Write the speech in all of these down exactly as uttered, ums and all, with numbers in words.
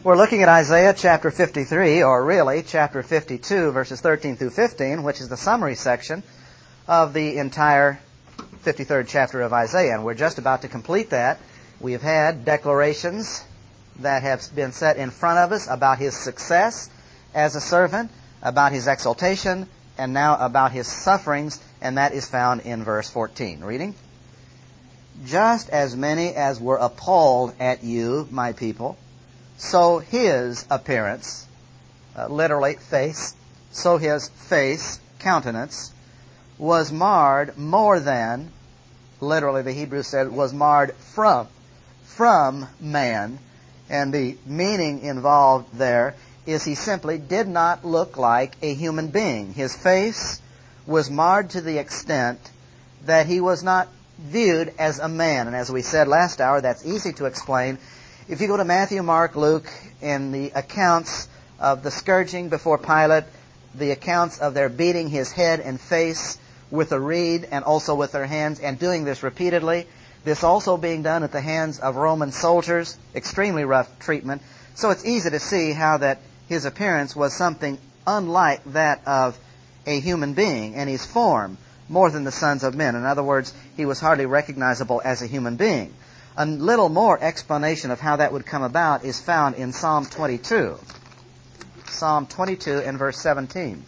We're looking at Isaiah chapter fifty-three, or really chapter fifty-two, verses thirteen through fifteen, which is the summary section of the entire fifty-third chapter of Isaiah. And we're just about to complete that. We have had declarations that have been set in front of us about his success as a servant, about his exaltation, and now about his sufferings, and that is found in verse fourteen. Reading. Just as many as were appalled at you, my people, so his appearance, uh, literally face, so his face, countenance, was marred more than, literally the Hebrew said, was marred from, from man. And the meaning involved there is he simply did not look like a human being. His face was marred to the extent that he was not viewed as a man. And as we said last hour, that's easy to explain. If you go to Matthew, Mark, Luke, in the accounts of the scourging before Pilate, the accounts of their beating his head and face with a reed and also with their hands, and doing this repeatedly, this also being done at the hands of Roman soldiers, extremely rough treatment. So it's easy to see how that his appearance was something unlike that of a human being, and his form more than the sons of men. In other words, he was hardly recognizable as a human being. A little more explanation of how that would come about is found in Psalm twenty-two. Psalm twenty-two and verse seventeen.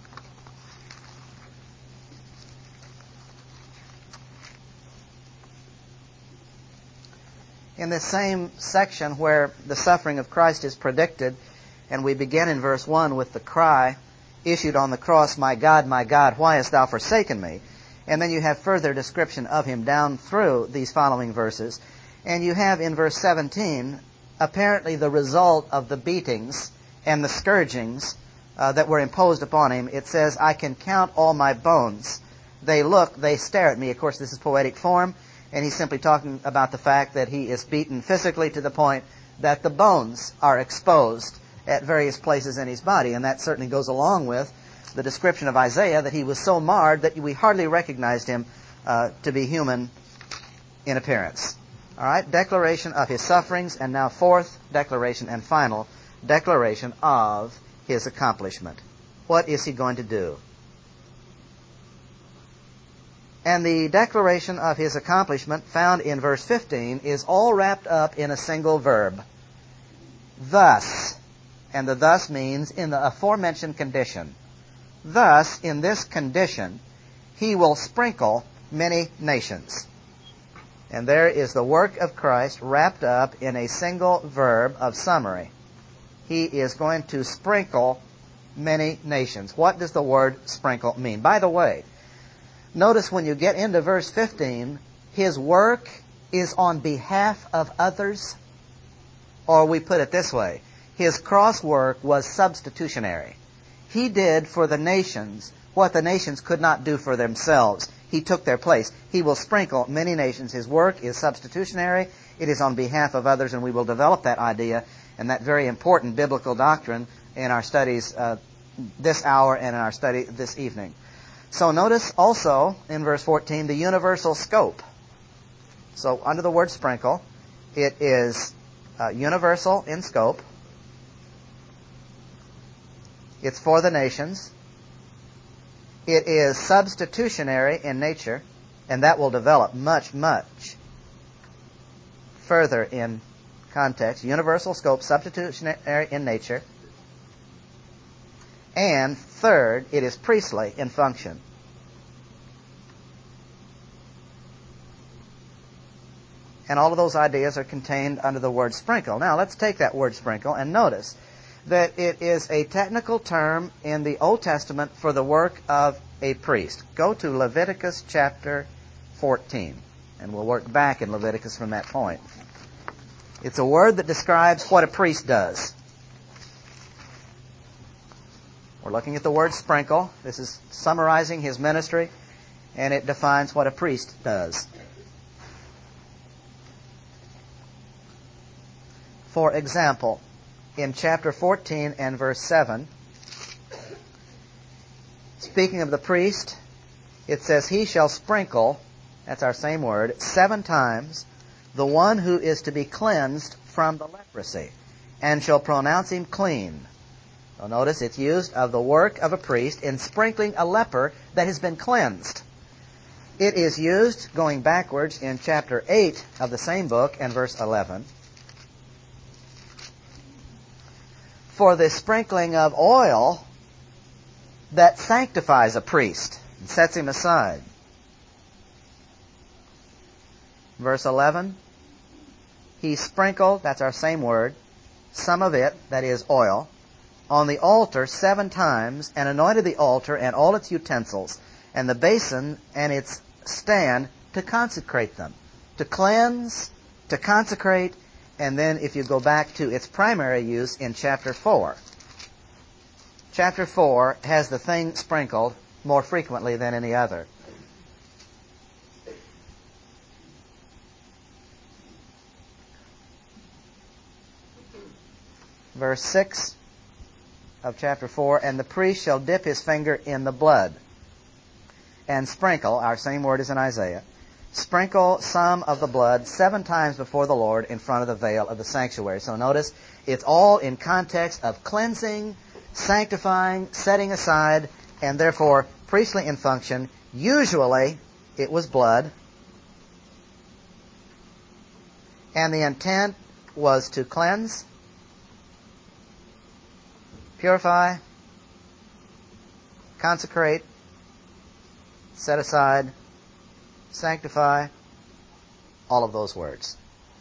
In this same section where the suffering of Christ is predicted, and we begin in verse one with the cry issued on the cross, "My God, my God, why hast thou forsaken me?" And then you have further description of him down through these following verses. And you have in verse seventeen, apparently the result of the beatings and the scourgings uh, that were imposed upon him. It says, "I can count all my bones. They look, they stare at me." Of course, this is poetic form, and he's simply talking about the fact that he is beaten physically to the point that the bones are exposed at various places in his body. And that certainly goes along with the description of Isaiah that he was so marred that we hardly recognized him uh, to be human in appearance. All right, declaration of his sufferings, and now fourth declaration and final declaration of his accomplishment. What is he going to do? And the declaration of his accomplishment found in verse fifteen is all wrapped up in a single verb. Thus. And the thus means in the aforementioned condition. Thus, in this condition, he will sprinkle many nations. And there is the work of Christ wrapped up in a single verb of summary. He is going to sprinkle many nations. What does the word sprinkle mean? By the way, notice when you get into verse fifteen, his work is on behalf of others. Or we put it this way, his cross work was substitutionary. He did for the nations what the nations could not do for themselves. He took their place. He will sprinkle many nations. His work is substitutionary. It is on behalf of others, and we will develop that idea and that very important biblical doctrine in our studies uh, this hour and in our study this evening. So notice also in verse fourteen the universal scope. So under the word sprinkle, it is uh, universal in scope. It's for the nations. It is substitutionary in nature, and that will develop much, much further in context. Universal scope, substitutionary in nature. And third, it is priestly in function. And all of those ideas are contained under the word sprinkle. Now, let's take that word sprinkle and notice that it is a technical term in the Old Testament for the work of a priest. Go to Leviticus chapter fourteen, and we'll work back in Leviticus from that point. It's a word that describes what a priest does. We're looking at the word sprinkle. This is summarizing his ministry, and it defines what a priest does. For example, in chapter fourteen and verse seven, speaking of the priest, it says, "He shall sprinkle," that's our same word, "seven times the one who is to be cleansed from the leprosy." and shall pronounce him clean. Well, notice it's used of the work of a priest in sprinkling a leper that has been cleansed. It is used, going backwards, in chapter eight of the same book and verse eleven, for the sprinkling of oil that sanctifies a priest and sets him aside. Verse eleven, he sprinkled, that's our same word, some of it, that is oil, on the altar seven times, and anointed the altar and all its utensils, and the basin and its stand, to consecrate them, to cleanse, to consecrate, and then if you go back to its primary use in chapter four. Chapter four has the thing sprinkled more frequently than any other. Verse six of chapter four, and the priest shall dip his finger in the blood and sprinkle, our same word is in Isaiah, sprinkle some of the blood seven times before the Lord in front of the veil of the sanctuary. So notice, it's all in context of cleansing, sanctifying, setting aside, and therefore priestly in function. Usually it was blood, and the intent was to cleanse, purify, consecrate, set aside, sanctify, all of those words.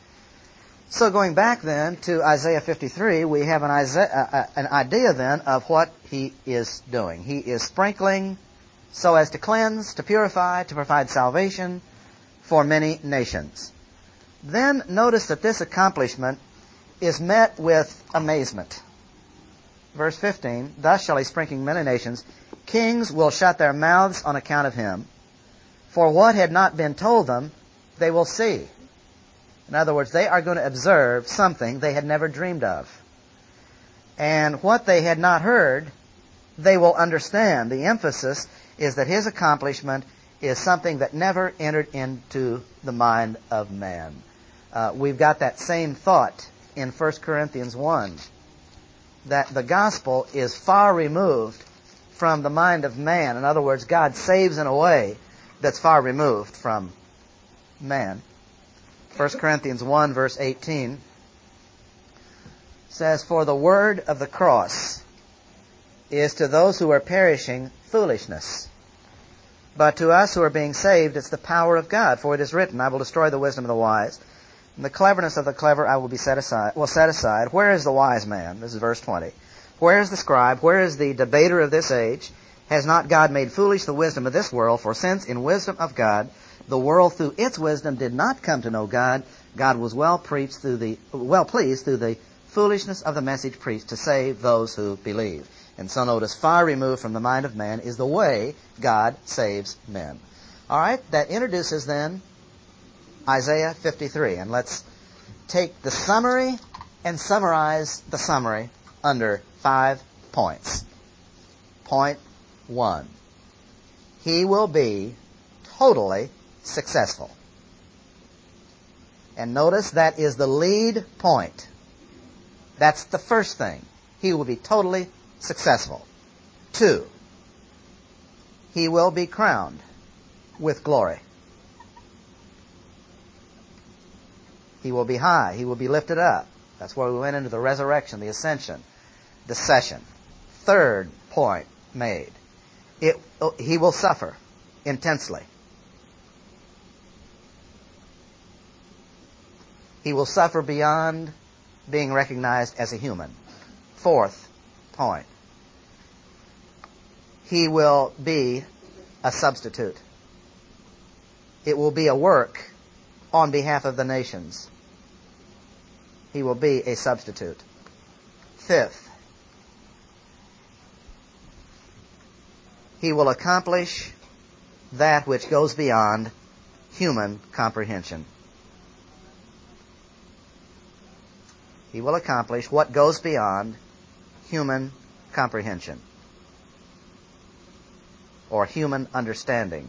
So going back then to Isaiah fifty-three, we have an, Isaiah, uh, an idea then of what he is doing. He is sprinkling so as to cleanse, to purify, to provide salvation for many nations. Then notice that this accomplishment is met with amazement. Verse fifteen, thus shall he sprinkle many nations. Kings will shut their mouths on account of him. For what had not been told them, they will see. In other words, they are going to observe something they had never dreamed of. And what they had not heard, they will understand. The emphasis is that his accomplishment is something that never entered into the mind of man. Uh, we've got that same thought in First Corinthians one, that the gospel is far removed from the mind of man. In other words, God saves in a way that's far removed from man. First Corinthians one, verse eighteen says, for the word of the cross is to those who are perishing foolishness, but to us who are being saved it's the power of God. For it is written, I will destroy the wisdom of the wise, and the cleverness of the clever I will be set aside. Will set aside. Where is the wise man? This is verse twenty. Where is the scribe? Where is the debater of this age? Has not God made foolish the wisdom of this world? For since in wisdom of God the world through its wisdom did not come to know God, God was well preached through the well pleased through the foolishness of the message preached to save those who believe. And so notice, far removed from the mind of man is the way God saves men. All right, that introduces then Isaiah fifty-three. And let's take the summary and summarize the summary under five points. Point one. He will be totally successful. And notice that is the lead point. That's the first thing. He will be totally successful. Two, he will be crowned with glory. He will be high. He will be lifted up. That's where we went into the resurrection, the ascension, the session. Third point made. It, he will suffer intensely. He will suffer beyond being recognized as a human. Fourth point. He will be a substitute. It will be a work on behalf of the nations. He will be a substitute. Fifth, he will accomplish that which goes beyond human comprehension. He will accomplish what goes beyond human comprehension or human understanding,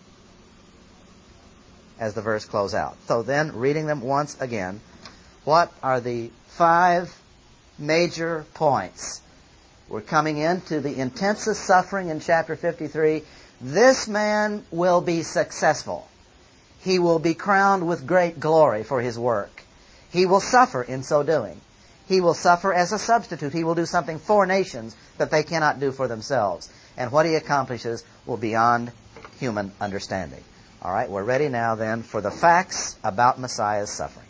as the verse closes out. So then, reading them once again, what are the five major points. We're coming into the intensest suffering in chapter fifty-three. This man will be successful. He will be crowned with great glory for his work. He will suffer in so doing. He will suffer as a substitute. He will do something for nations that they cannot do for themselves. And what he accomplishes will be beyond human understanding. All right, we're ready now then for the facts about Messiah's suffering.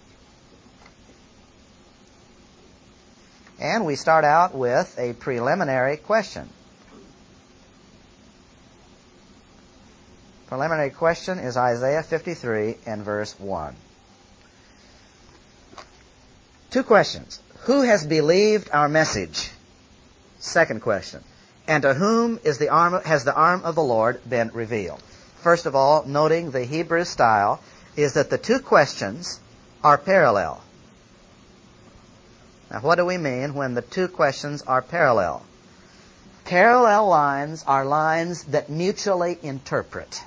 And we start out with a preliminary question. Preliminary question is Isaiah fifty-three and verse one. Two questions. Who has believed our message? Second question. And to whom is the arm, has the arm of the Lord been revealed? First of all, noting the Hebrew style is that the two questions are parallel. Now, what do we mean when the two questions are parallel? Parallel lines are lines that mutually interpret.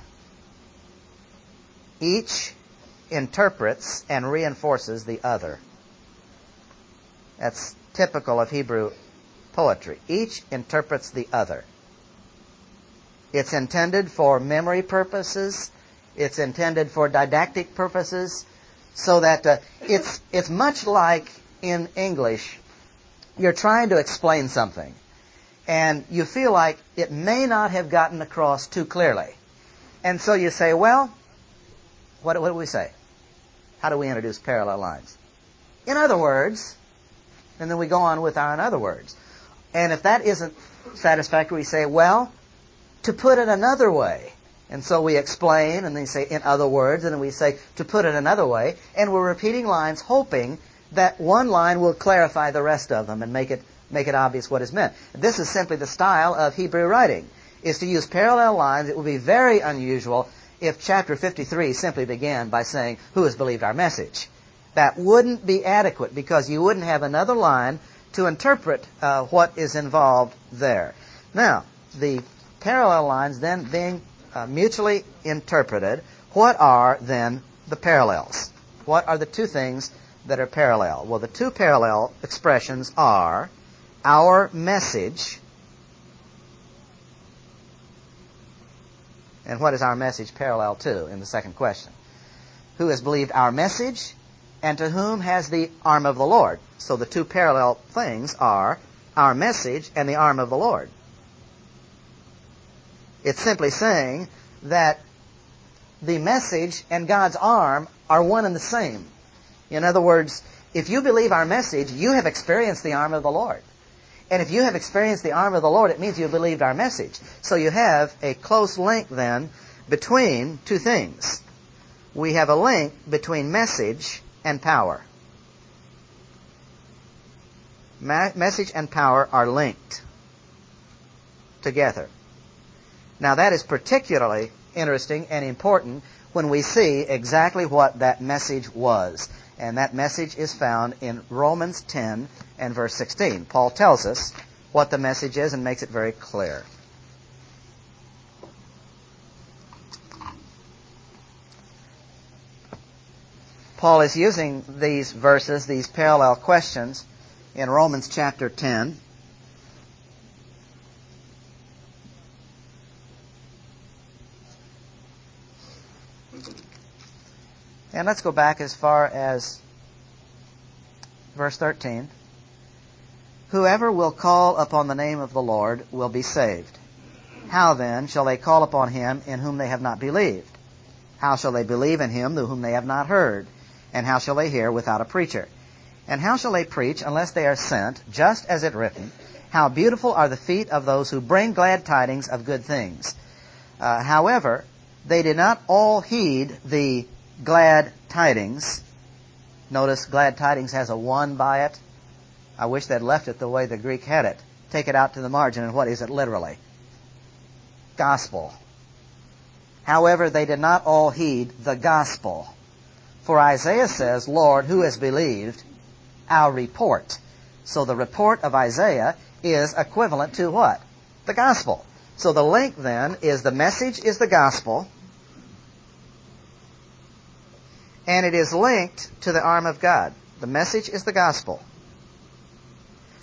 Each interprets and reinforces the other. That's typical of Hebrew poetry. Each interprets the other. It's intended for memory purposes. It's intended for didactic purposes. So that uh, it's it's much like in English, you're trying to explain something, and you feel like it may not have gotten across too clearly. And so you say, well, what, what do we say? How do we introduce parallel lines? In other words, and then we go on with our in other words. And if that isn't satisfactory, we say, well, to put it another way. And so we explain, and then we say, in other words, and then we say, to put it another way. And we're repeating lines, hoping that one line will clarify the rest of them and make it make it obvious what is meant. This is simply the style of Hebrew writing, is to use parallel lines. It would be very unusual if chapter fifty-three simply began by saying, who has believed our message? That wouldn't be adequate, because you wouldn't have another line to interpret uh, what is involved there. Now, the parallel lines then being uh, mutually interpreted, what are then the parallels? What are the two things that are parallel? Well, the two parallel expressions are our message. And what is our message parallel to in the second question? Who has believed our message, and to whom has the arm of the Lord? So the two parallel things are our message and the arm of the Lord. It's simply saying that the message and God's arm are one and the same. In other words, if you believe our message, you have experienced the arm of the Lord. And if you have experienced the arm of the Lord, it means you have believed our message. So you have a close link then between two things. We have a link between message and power. Ma- message and power are linked together. Now that is particularly interesting and important when we see exactly what that message was. And that message is found in Romans ten and verse sixteen. Paul tells us what the message is and makes it very clear. Paul is using these verses, these parallel questions, in Romans chapter ten. And let's go back as far as verse thirteen. Whoever will call upon the name of the Lord will be saved. How then shall they call upon him in whom they have not believed? How shall they believe in him whom they have not heard? And how shall they hear without a preacher? And how shall they preach unless they are sent? Just as it written, how beautiful are the feet of those who bring glad tidings of good things. Uh, however, they did not all heed the glad tidings. Notice glad tidings has a one by it. I wish they'd left it the way the Greek had it. Take it out to the margin, and what is it literally? Gospel. However, they did not all heed the gospel. For Isaiah says, Lord, who has believed our report? So the report of Isaiah is equivalent to what? The gospel. So the link then is the message is the gospel, and it is linked to the arm of God. The message is the gospel.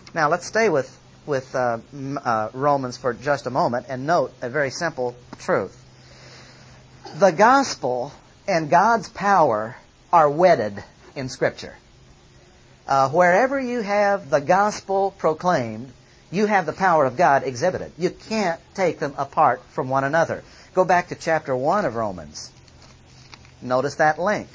Now let's stay with, with uh, uh, Romans for just a moment and note a very simple truth. The gospel and God's power are wedded in Scripture. Uh, wherever you have the gospel proclaimed, you have the power of God exhibited. You can't take them apart from one another. Go back to chapter one of Romans. Notice that link.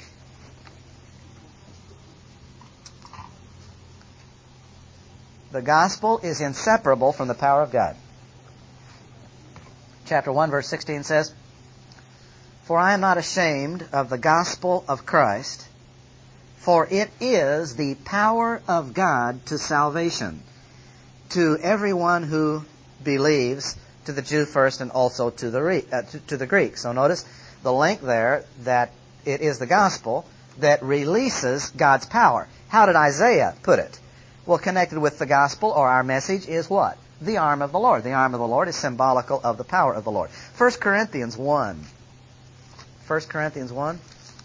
The gospel is inseparable from the power of God. Chapter one, verse sixteen says, "For I am not ashamed of the gospel of Christ, for it is the power of God to salvation, to everyone who believes, to the Jew first and also to the, uh, to, to the Greek." So notice the link there, that it is the gospel that releases God's power. How did Isaiah put it? Well, connected with the gospel or our message is what? The arm of the Lord. The arm of the Lord is symbolical of the power of the Lord. First Corinthians one. First Corinthians one.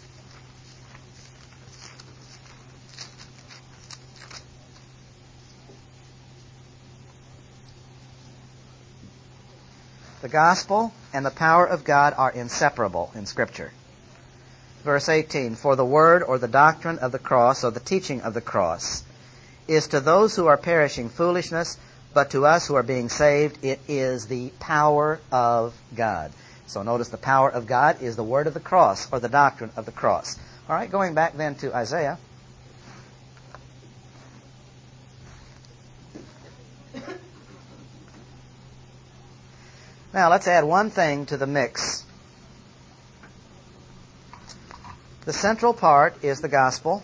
The gospel and the power of God are inseparable in Scripture. Verse eighteen, "For the word or the doctrine of the cross, or the teaching of the cross, is to those who are perishing foolishness, but to us who are being saved, it is the power of God." So notice the power of God is the word of the cross, or the doctrine of the cross. All right, going back then to Isaiah. Now let's add one thing to the mix. The central part is the gospel.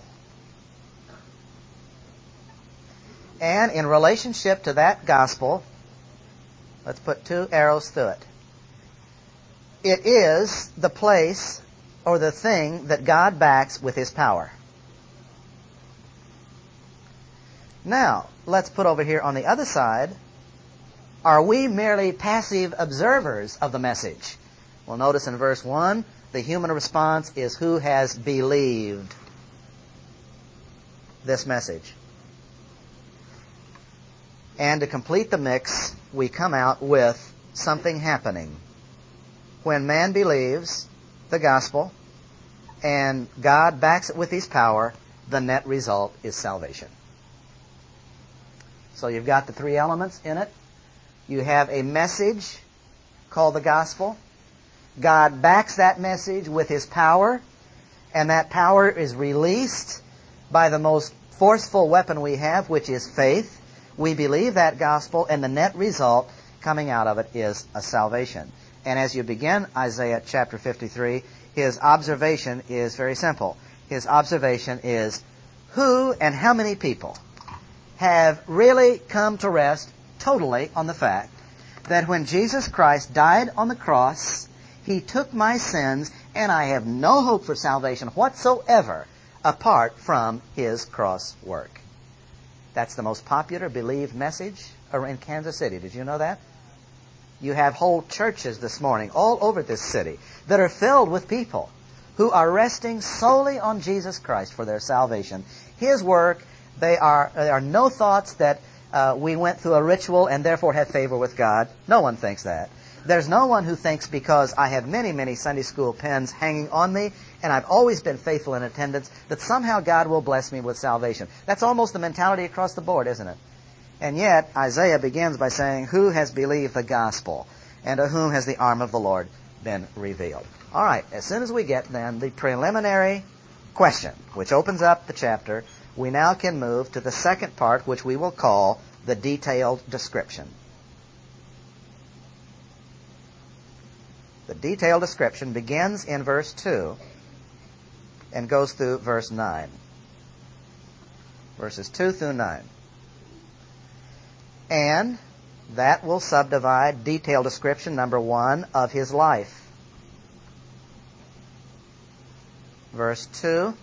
And in relationship to that gospel, let's put two arrows through it. It is the place or the thing that God backs with His power. Now, let's put over here on the other side, are we merely passive observers of the message? Well, notice in verse one, the human response is who has believed this message. And to complete the mix, we come out with something happening. When man believes the gospel and God backs it with His power, the net result is salvation. So you've got the three elements in it. You have a message called the gospel. God backs that message with His power, and that power is released by the most forceful weapon we have, which is faith. We believe that gospel, and the net result coming out of it is a salvation. And as you begin Isaiah chapter fifty-three, his observation is very simple. His observation is, who and how many people have really come to rest totally on the fact that when Jesus Christ died on the cross, He took my sins, and I have no hope for salvation whatsoever apart from His cross work. That's the most popular believed message in Kansas City. Did you know that? You have whole churches this morning all over this city that are filled with people who are resting solely on Jesus Christ for their salvation. His work, they are, there are no thoughts that uh, we went through a ritual and therefore have favor with God. No one thinks that. There's no one who thinks because I have many, many Sunday school pens hanging on me and I've always been faithful in attendance that somehow God will bless me with salvation. That's almost the mentality across the board, isn't it? And yet, Isaiah begins by saying, who has believed the gospel, and to whom has the arm of the Lord been revealed? All right, as soon as we get then the preliminary question, which opens up the chapter, we now can move to the second part, which we will call the detailed description. The detailed description begins in verse two and goes through verse nine. Verses two through nine. And that will subdivide detailed description, number one, of His life. Verse two,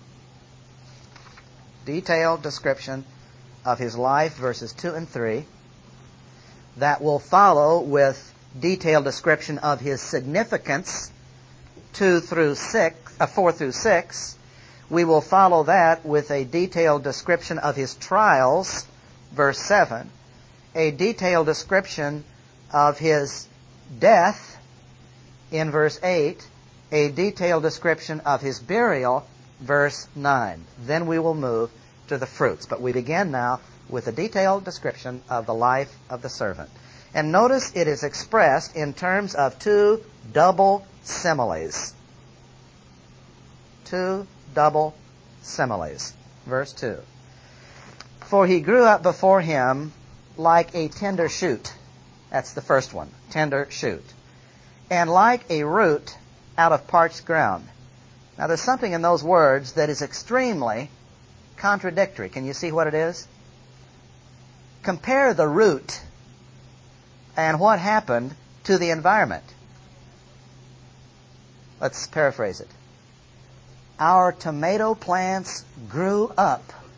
detailed description of His life, verses two and three. That will follow with detailed description of His significance, two through six, uh, four through six. We will follow that with a detailed description of His trials, verse seven, a detailed description of his death in verse eight, a detailed description of his burial, verse nine. Then we will move to the fruits. But we begin now with a detailed description of the life of the servant. And notice it is expressed in terms of two double similes. Two double similes. Verse two. For he grew up before him like a tender shoot. That's the first one. Tender shoot. And like a root out of parched ground. Now there's something in those words that is extremely contradictory. Can you see what it is? Compare the root and what happened to the environment. Let's paraphrase it. Our tomato plants grew up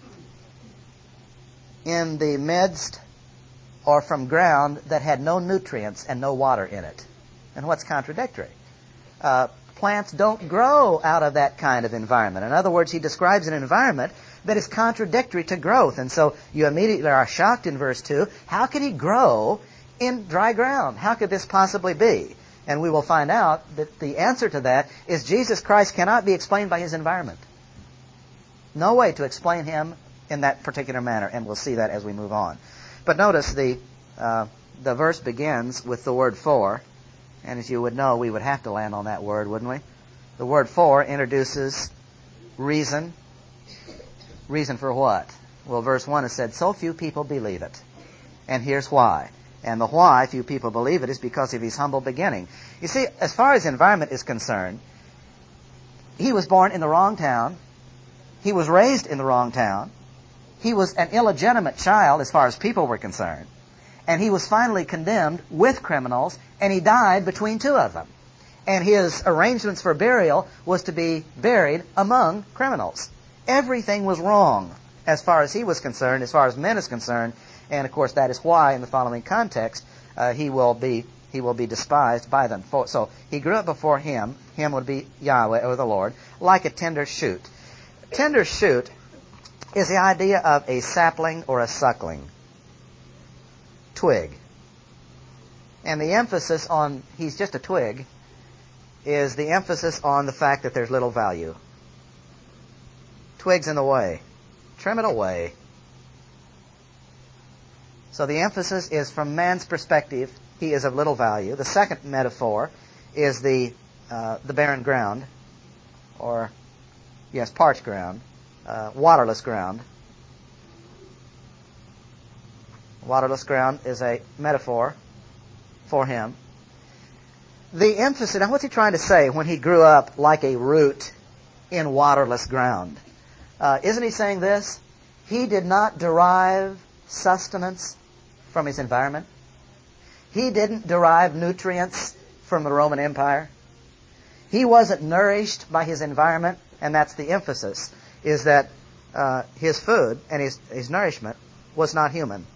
in the midst or from ground that had no nutrients and no water in it. And what's contradictory? Uh, plants don't grow out of that kind of environment. In other words, he describes an environment that is contradictory to growth. And so you immediately are shocked in verse two. How could he grow in dry ground? How could this possibly be? And we will find out that the answer to that is Jesus Christ cannot be explained by his environment. No way to explain him in that particular manner. And we'll see that as we move on. But notice the uh, the verse begins with the word for. And as you would know, we would have to land on that word, wouldn't we? The word for introduces reason. Reason for what? Well, verse one has said, so few people believe it. And here's why. And the why few people believe it is because of his humble beginning. You see, as far as environment is concerned, he was born in the wrong town. He was raised in the wrong town. He was an illegitimate child as far as people were concerned. And he was finally condemned with criminals, and he died between two of them. And his arrangements for burial was to be buried among criminals. Everything was wrong as far as he was concerned, as far as men is concerned. And, of course, that is why, in the following context, uh, he will be he will be despised by them. For, so he grew up before him. Him would be Yahweh, or the Lord, like a tender shoot. Tender shoot is the idea of a sapling or a suckling twig. And the emphasis on he's just a twig is the emphasis on the fact that there's little value. Twig's in the way. Trim it away. So the emphasis is from man's perspective, he is of little value. The second metaphor is the uh, the barren ground, or, yes, parched ground, uh, waterless ground. Waterless ground is a metaphor for him. The emphasis, now what's he trying to say when he grew up like a root in waterless ground? Uh, isn't he saying this? He did not derive sustenance from his environment. He didn't derive nutrients from the Roman Empire. He wasn't nourished by his environment, and that's the emphasis, is that uh, his food and his, his nourishment was not human.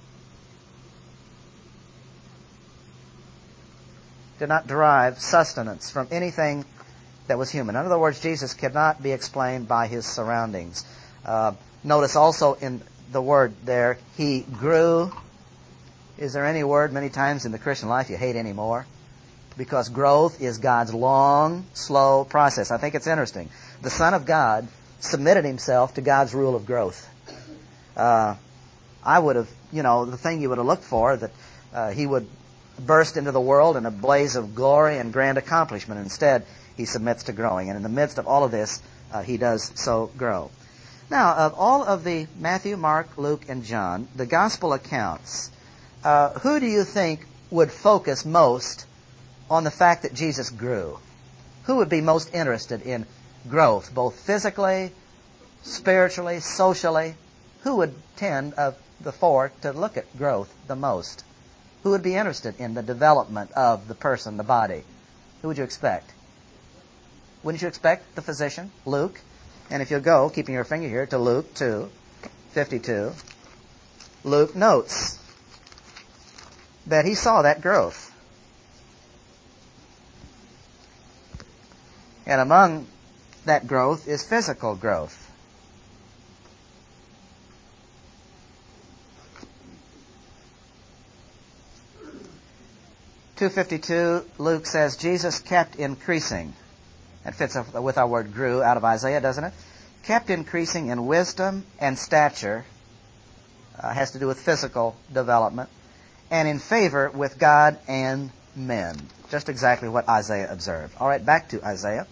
Did not derive sustenance from anything that was human. In other words, Jesus could not be explained by his surroundings. Uh, notice also in the word there, he grew. Is there any word many times in the Christian life you hate anymore? Because growth is God's long, slow process. I think it's interesting. The Son of God submitted himself to God's rule of growth. Uh, I would have, you know, the thing you would have looked for, that uh, he would burst into the world in a blaze of glory and grand accomplishment. Instead, he submits to growing. And in the midst of all of this, uh, he does so grow. Now, of all of the Matthew, Mark, Luke, and John, the gospel accounts, uh, who do you think would focus most on the fact that Jesus grew? Who would be most interested in growth, both physically, spiritually, socially? Who would tend of the four to look at growth the most? Who would be interested in the development of the person, the body? Who would you expect? Wouldn't you expect the physician, Luke? And if you'll go, keeping your finger here, to Luke two fifty-two, Luke notes that he saw that growth. And among that growth is physical growth. two fifty-two, Luke says, Jesus kept increasing. That fits with our word grew out of Isaiah, doesn't it? Kept increasing in wisdom and stature, uh, has to do with physical development, and in favor with God and men. Just exactly what Isaiah observed. All right, back to Isaiah.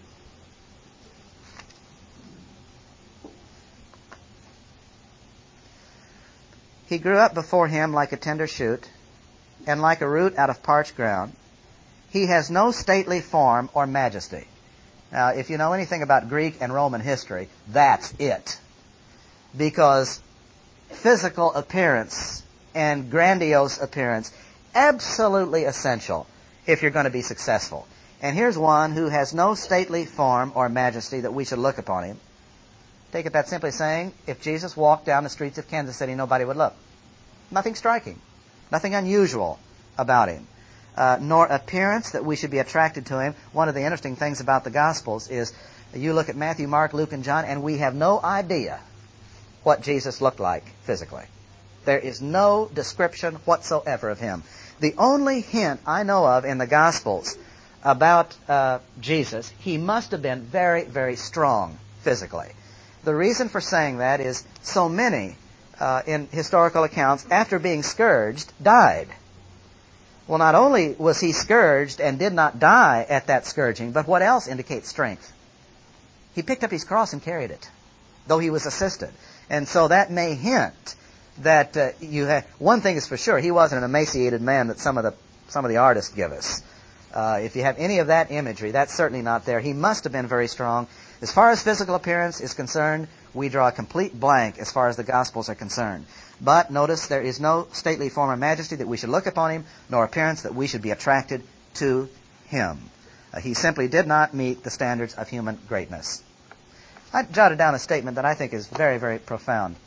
He grew up before him like a tender shoot, and like a root out of parched ground. He has no stately form or majesty. Now, if you know anything about Greek and Roman history, that's it. Because physical appearance and grandiose appearance, absolutely essential if you're going to be successful. And here's one who has no stately form or majesty that we should look upon him. Take it that simply saying, if Jesus walked down the streets of Kansas City, nobody would look. Nothing striking. Nothing unusual about him. Uh, nor appearance that we should be attracted to him. One of the interesting things about the Gospels is you look at Matthew, Mark, Luke, and John, and we have no idea what Jesus looked like physically. There is no description whatsoever of him. The only hint I know of in the Gospels about uh, Jesus, he must have been very, very strong physically. The reason for saying that is so many uh, in historical accounts, after being scourged, died. Well, not only was he scourged and did not die at that scourging, but what else indicates strength? He picked up his cross and carried it, though he was assisted. And so that may hint that uh, you have, one thing is for sure, he wasn't an emaciated man that some of the some of the artists give us. Uh, if you have any of that imagery, that's certainly not there. He must have been very strong. As far as physical appearance is concerned, we draw a complete blank as far as the Gospels are concerned. But notice there is no stately form or majesty that we should look upon him, nor appearance that we should be attracted to him. Uh, he simply did not meet the standards of human greatness. I jotted down a statement that I think is very, very profound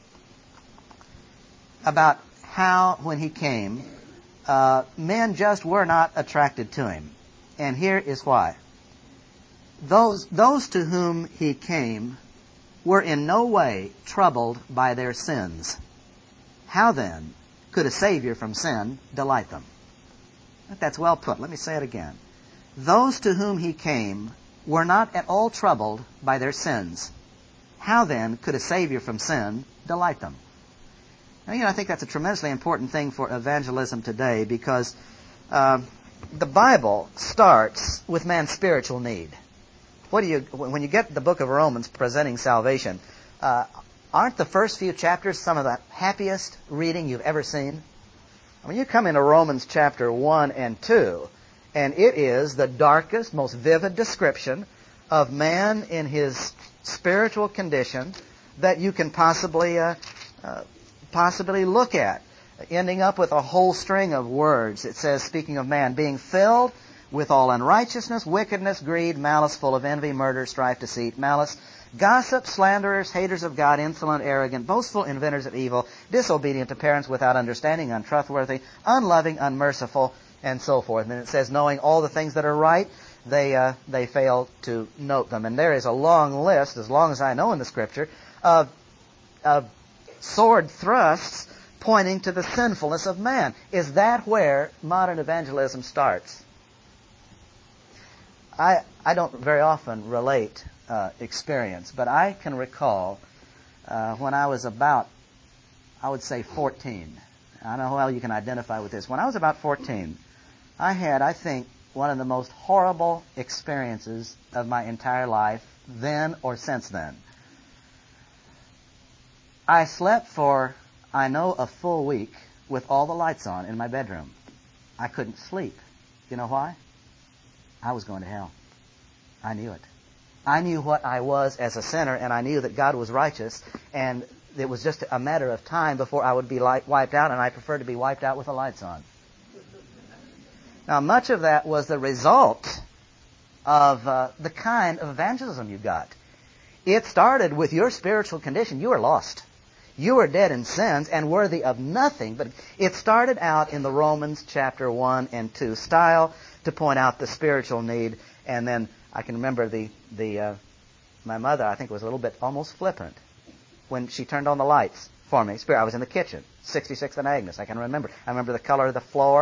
about how, when he came, uh, men just were not attracted to him. And here is why. Those, those to whom he came were in no way troubled by their sins. How then could a Savior from sin delight them? That's well put. Let me say it again. Those to whom he came were not at all troubled by their sins. How then could a Savior from sin delight them? Now, you know, I think that's a tremendously important thing for evangelism today, because uh, the Bible starts with man's spiritual need. What do you, when you get the book of Romans presenting salvation, uh, aren't the first few chapters some of the happiest reading you've ever seen? I mean, you come into Romans chapter one and two, and it is the darkest, most vivid description of man in his spiritual condition that you can possibly uh, uh, possibly look at, ending up with a whole string of words. It says, speaking of man, being filled with all unrighteousness, wickedness, greed, malice, full of envy, murder, strife, deceit, malice, gossip, slanderers, haters of God, insolent, arrogant, boastful, inventors of evil, disobedient to parents, without understanding, untrustworthy, unloving, unmerciful, and so forth. And it says, knowing all the things that are right, they uh, they fail to note them. And there is a long list, as long as I know in the Scripture, of, of sword thrusts pointing to the sinfulness of man. Is that where modern evangelism starts? I, I don't very often relate uh, experience, but I can recall uh, when I was about, I would say fourteen. I don't know how well you can identify with this. When I was about fourteen, I had, I think, one of the most horrible experiences of my entire life, then or since then. I slept for, I know, a full week with all the lights on in my bedroom. I couldn't sleep. You know why? I was going to hell. I knew it. I knew what I was as a sinner, and I knew that God was righteous, and it was just a matter of time before I would be light, wiped out, and I preferred to be wiped out with the lights on. Now, much of that was the result of uh, the kind of evangelism you got. It started with your spiritual condition. You were lost. You were dead in sins and worthy of nothing, but it started out in the Romans chapter one and two style to point out the spiritual need. And then I can remember the, the uh, my mother, I think, was a little bit almost flippant when she turned on the lights for me. I was in the kitchen, sixty-sixth and Agnes, I can remember. I remember the color of the floor.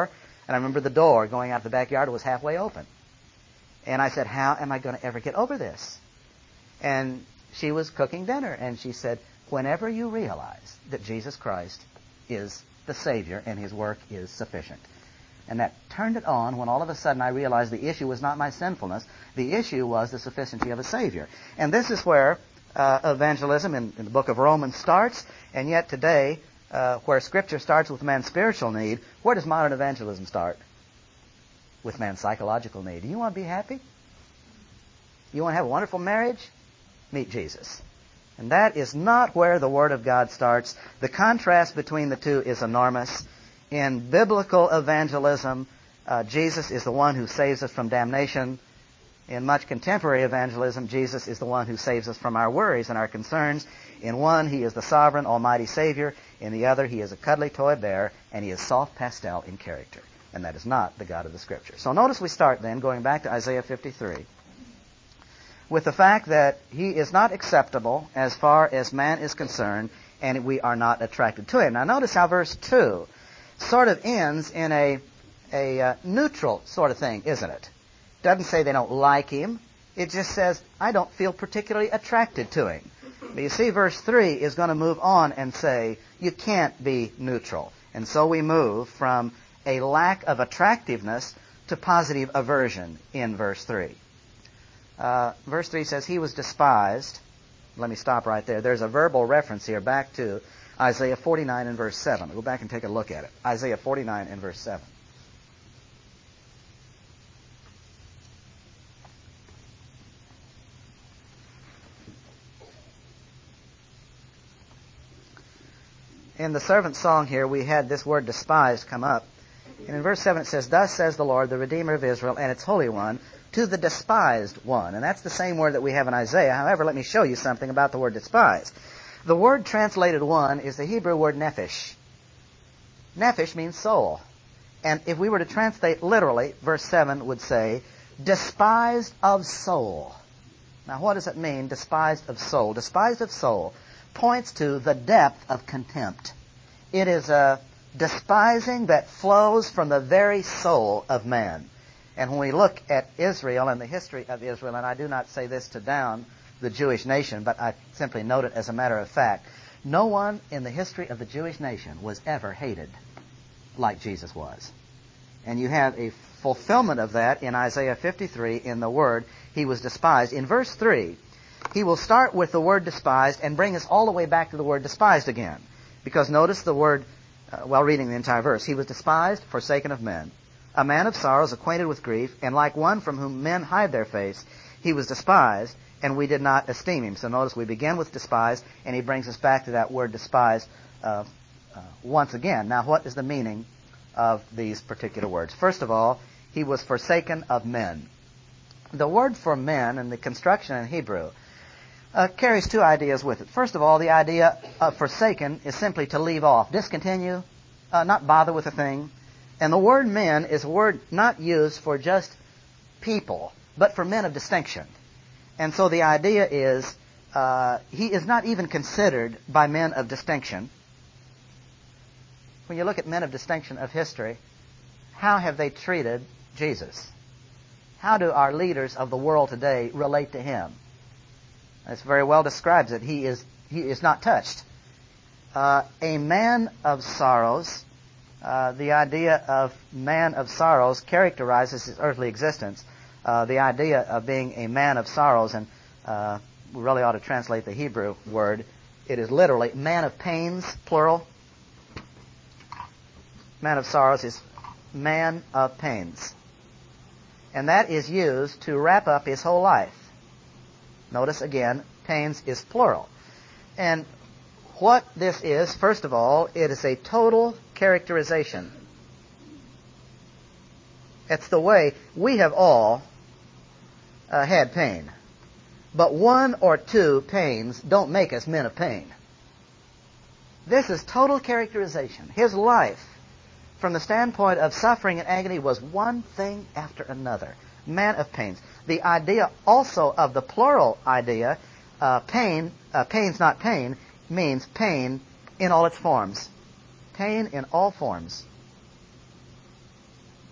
And I remember the door going out the backyard was halfway open. And I said, how am I going to ever get over this? And she was cooking dinner, and she said, whenever you realize that Jesus Christ is the Savior and His work is sufficient. And that turned it on when all of a sudden I realized the issue was not my sinfulness. The issue was the sufficiency of a Savior. And this is where uh, evangelism in, in the book of Romans starts. And yet today, uh, where Scripture starts with man's spiritual need, where does modern evangelism start? With man's psychological need. Do you want to be happy? You want to have a wonderful marriage? Meet Jesus. And that is not where the Word of God starts. The contrast between the two is enormous. In biblical evangelism, uh, Jesus is the one who saves us from damnation. In much contemporary evangelism, Jesus is the one who saves us from our worries and our concerns. In one, He is the sovereign, almighty Savior. In the other, He is a cuddly toy bear, and He is soft pastel in character. And that is not the God of the Scripture. So notice we start then, going back to Isaiah fifty-three, with the fact that He is not acceptable as far as man is concerned, and we are not attracted to Him. Now notice how verse two sort of ends in a, a uh, neutral sort of thing, isn't it? It doesn't say they don't like Him. It just says, I don't feel particularly attracted to Him. But you see, verse three is going to move on and say, you can't be neutral. And so we move from a lack of attractiveness to positive aversion in verse three. Uh, verse three says, He was despised. Let me stop right there. There's a verbal reference here back to Isaiah forty-nine and verse seven. Go back and take a look at it. Isaiah forty-nine and verse seven. In the servant's song here, we had this word despised come up. And in verse seven it says, Thus says the Lord, the Redeemer of Israel, and its Holy One, to the despised one. And that's the same word that we have in Isaiah. However, let me show you something about the word despised. The word translated one is the Hebrew word nephesh. Nephesh means soul. And if we were to translate literally, verse seven would say, despised of soul. Now what does it mean, despised of soul? Despised of soul points to the depth of contempt. It is a despising that flows from the very soul of man. And when we look at Israel and the history of Israel, and I do not say this to down the Jewish nation, but I simply note it as a matter of fact, no one in the history of the Jewish nation was ever hated like Jesus was. And you have a fulfillment of that in Isaiah fifty-three in the word, He was despised. In verse three, he will start with the word despised and bring us all the way back to the word despised again. Because notice the word, uh, while reading the entire verse, He was despised, forsaken of men, a man of sorrows, acquainted with grief, and like one from whom men hide their face, He was despised, and we did not esteem Him. So notice we begin with despised, and He brings us back to that word despised uh, uh, once again. Now, what is the meaning of these particular words? First of all, He was forsaken of men. The word for men in the construction in Hebrew uh, carries two ideas with it. First of all, the idea of forsaken is simply to leave off, discontinue, uh, not bother with a thing. And the word men is a word not used for just people, but for men of distinction. And so the idea is uh, He is not even considered by men of distinction. When you look at men of distinction of history, how have they treated Jesus? How do our leaders of the world today relate to Him? This very well describes it. He is, he is not touched. Uh, a man of sorrows, uh, the idea of man of sorrows characterizes his earthly existence. Uh, the idea of being a man of sorrows, and uh, we really ought to translate the Hebrew word. It is literally man of pains, plural. Man of sorrows is man of pains. And that is used to wrap up his whole life. Notice again, pains is plural. And what this is, first of all, it is a total characterization. It's the way we have all uh, had pain. But one or two pains don't make us men of pain. This is total characterization. His life, from the standpoint of suffering and agony, was one thing after another. Man of pains. The idea also of the plural idea, uh, pain, uh, pains not pain, means pain in all its forms. Pain in all forms.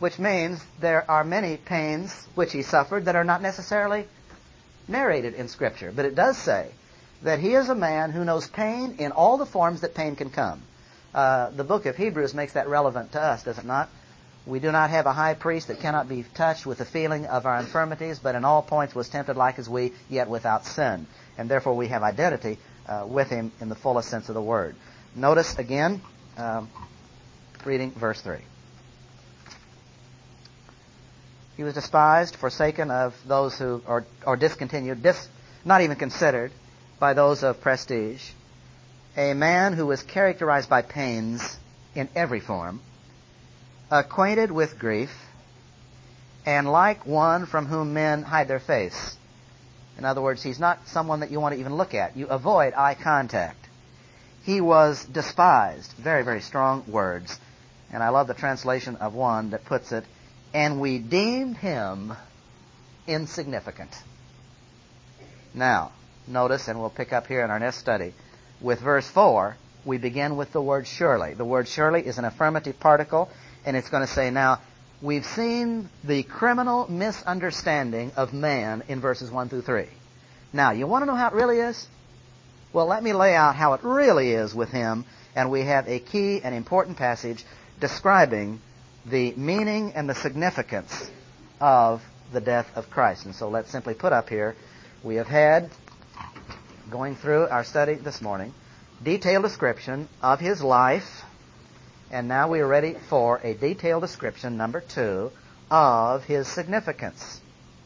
which means there are many pains which he suffered that are not necessarily narrated in Scripture. But it does say that he is a man who knows pain in all the forms that pain can come. Uh, the book of Hebrews makes that relevant to us, does it not? We do not have a high priest that cannot be touched with the feeling of our infirmities, but in all points was tempted like as we, yet without sin. And therefore we have identity uh, with him in the fullest sense of the word. Notice again, um, reading verse three. He was despised, forsaken of those who, or, or discontinued, dis, not even considered by those of prestige. A man who was characterized by pains in every form, acquainted with grief, and like one from whom men hide their face. In other words, he's not someone that you want to even look at. You avoid eye contact. He was despised. Very, very strong words. And I love the translation of one that puts it, and we deemed him insignificant. Now, notice, and we'll pick up here in our next study, with verse four, we begin with the word surely. The word surely is an affirmative particle, and it's going to say, now, we've seen the criminal misunderstanding of man in verses one through three. Now, you want to know how it really is? Well, let me lay out how it really is with him, and we have a key and important passage describing the meaning and the significance of the death of Christ. And so let's simply put up here, we have had, going through our study this morning, detailed description of his life, and now we are ready for a detailed description, number two, of his significance.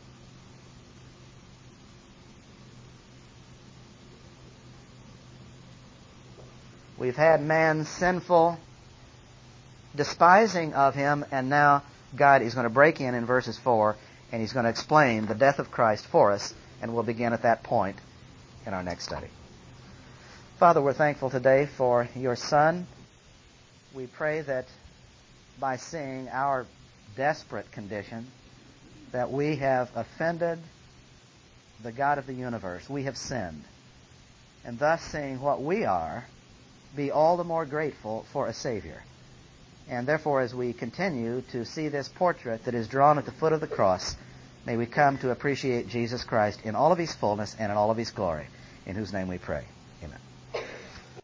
We've had man's sinful despising of him, and now God is going to break in in verses four, and he's going to explain the death of Christ for us, and we'll begin at that point in our next study. Father, we're thankful today for your Son. We pray that by seeing our desperate condition, that we have offended the God of the universe. We have sinned. And thus, seeing what we are, be all the more grateful for a Savior. And therefore, as we continue to see this portrait that is drawn at the foot of the cross, may we come to appreciate Jesus Christ in all of his fullness and in all of his glory, in whose name we pray.